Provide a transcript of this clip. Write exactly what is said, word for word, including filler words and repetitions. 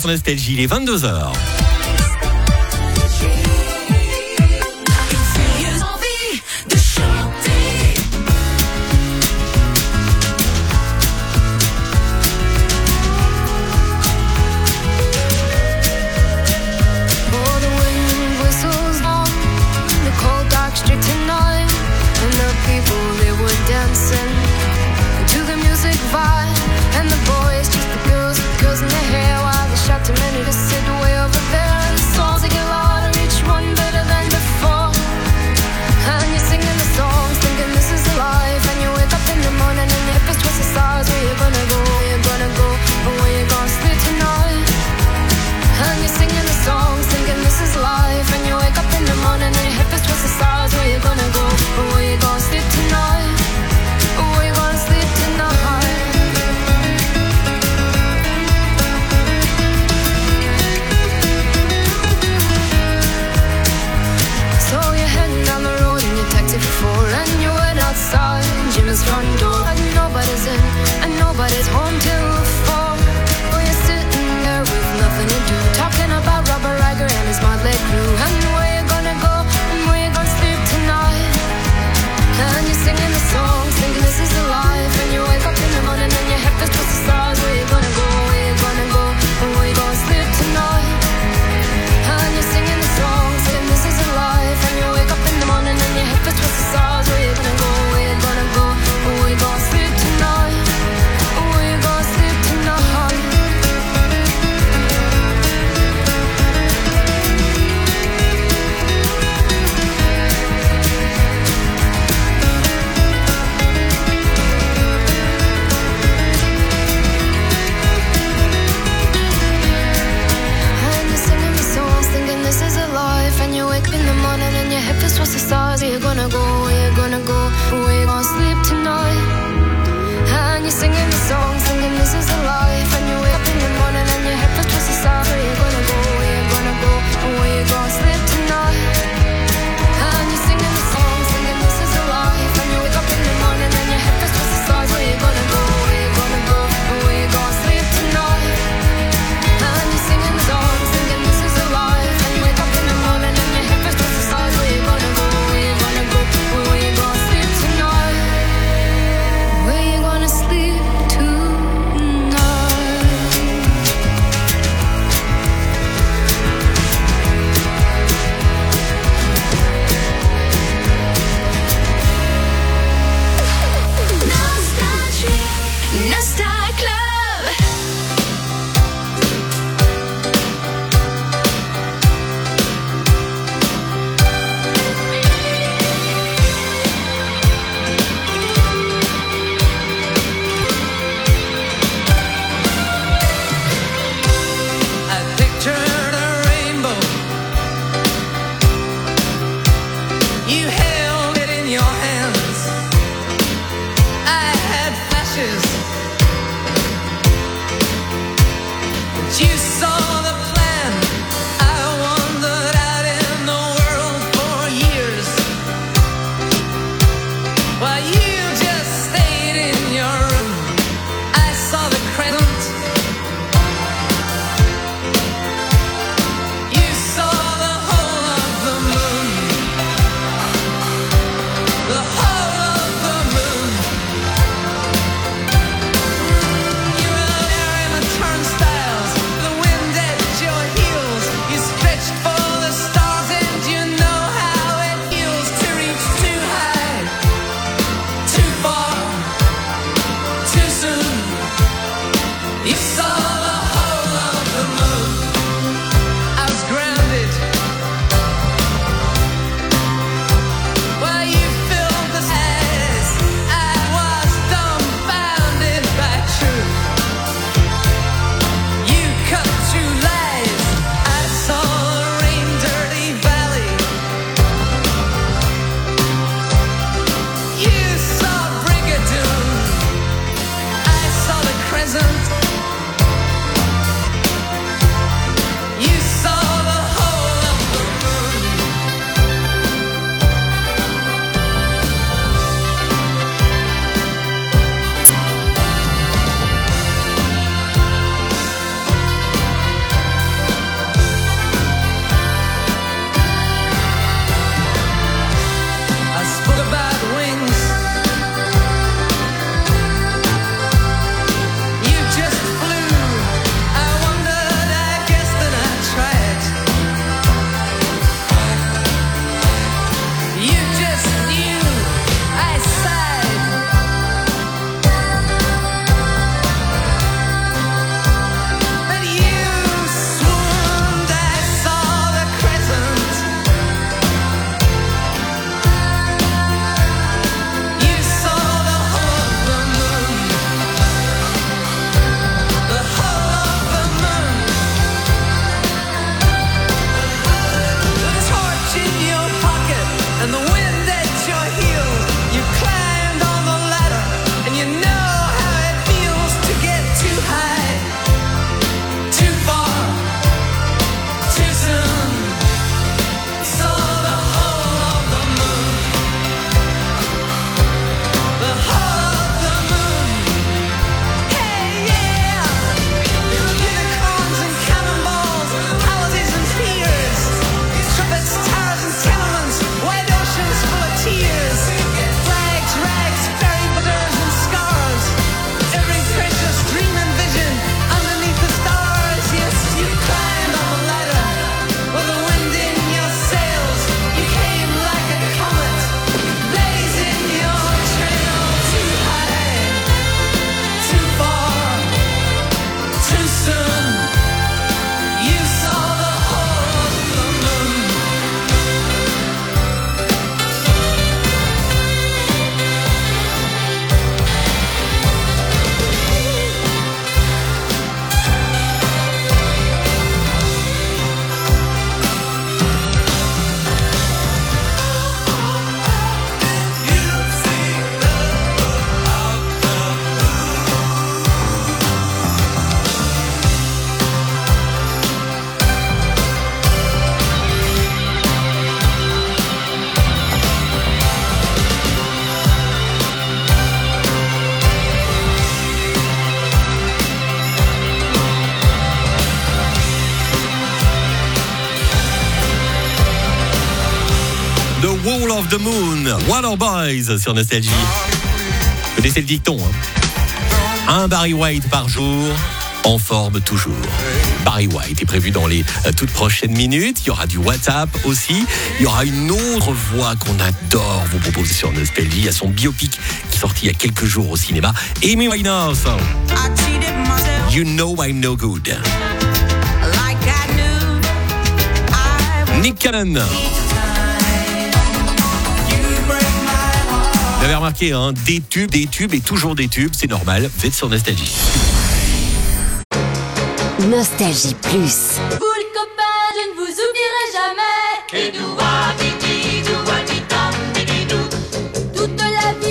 sur Nostalgie, il est vingt-deux heures. Too many to sit way over there. Songs that get louder, each one better than before. And you're singing the songs, thinking this is the life. And you wake up in the morning and your hips twist the stars. Where you gonna go? Where you gonna go? Or where you gonna sleep tonight? And you're singing the songs, thinking this is life. And you wake up in the morning and your hips twist the stars. Where you gonna go? Or where you gonna sleep tonight? Or where you gonna sleep tonight? And you went outside Jim's front door, and nobody's in, and nobody's home till four. Oh, you're sitting there with nothing to do, talking about Robert Riger and his motley crew. And where you gonna go, and where you gonna sleep tonight? And you're singing the songs, thinking this is the life. And you wake up in the morning and your head feels towards the stars. Where you gonna go, where you gonna go, and where you gonna sleep tonight? And you're singing the songs, thinking this is the life. And you wake up in the morning and your head feels towards the stars. Where you gonna go, where you gonna go, and where you gonna sleep tonight? Where you gonna sleep tonight? And you're singing the songs, thinking this is a life. And you wake up in the morning and your head feels towards the stars. Where you gonna go, where you gonna go, where you gonna sleep tonight? And you're singing the songs, thinking this is a life. And you wake up in the morning and your head feels towards the stars. Where you gonna go, where you gonna go, where you gonna sleep tonight? And you're singing the songs, thinking this is a life. And you wake up in the morning and your head feels towards the stars. Where you gonna go, where you gonna go, where you gonna sleep tonight? And you're singing the songs, thinking this is a life. And you wake up in the morning and your head feels towards the stars. Where you gonna go, where you gonna go, where you gonna sleep tonight? Where you gonna sleep tonight? Nostalgie, Nostal Club. I pictured a rainbow. You held it in your hands. I had flashes, but you saw the plan. I wandered out in the world for years, while you just stayed in your room. I saw the crescent. You saw the whole of the moon, the whole of the moon. You were there in the turnstiles, the wind at your heels. You stretched for the stars, and you know how it feels to reach too high. of the Moon, Water Boys sur Nostalgie. Vous connaissez le dicton, hein? Un Barry White par jour, en forme toujours. Barry White est prévu dans les euh, toutes prochaines minutes. Il y aura du WhatsApp aussi. Il y aura une autre voix qu'on adore vous proposer sur Nostalgie. Il y a son biopic qui est sorti il y a quelques jours au cinéma. Amy Winehouse. You know I'm no good. Nick Cannon. Vous avez remarqué, hein, des tubes, des tubes et toujours des tubes, c'est normal. Vous êtes sur Nostalgie. Nostalgie Plus. Vous le copain, je ne vous oublierai jamais. Et nous voilà.